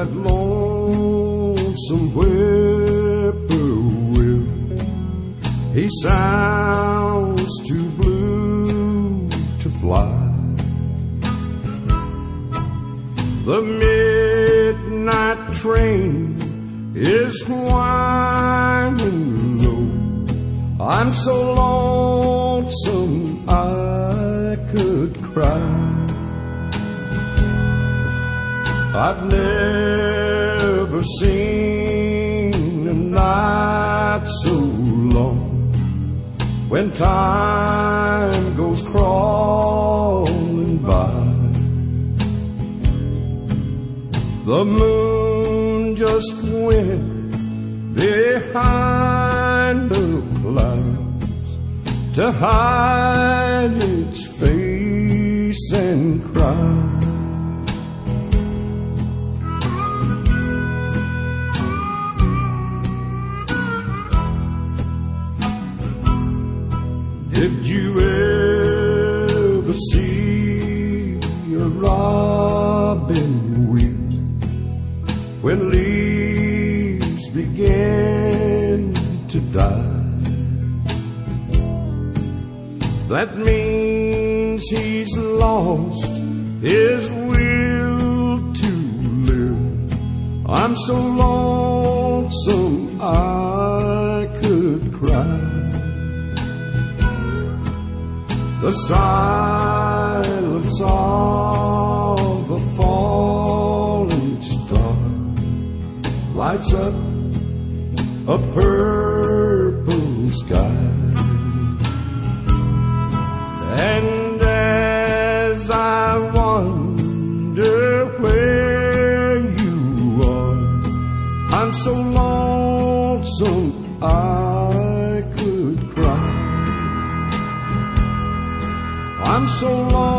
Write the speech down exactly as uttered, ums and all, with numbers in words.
that lonesome whippoorwill. He sounds too blue to fly. The midnight train is whining low. I'm so lonesome I could cry. I've never seen a night so long, when time goes crawling by. The moon just went behind the clouds to hide its face and cry. Did you ever see a robin weep when leaves begin to die? That means he's lost his will to live. I'm so lonesome I could cry. The silence of a falling star lights up a purple sky. And as I wonder where you are, I'm so lonesome I could cry. I'm so lonesome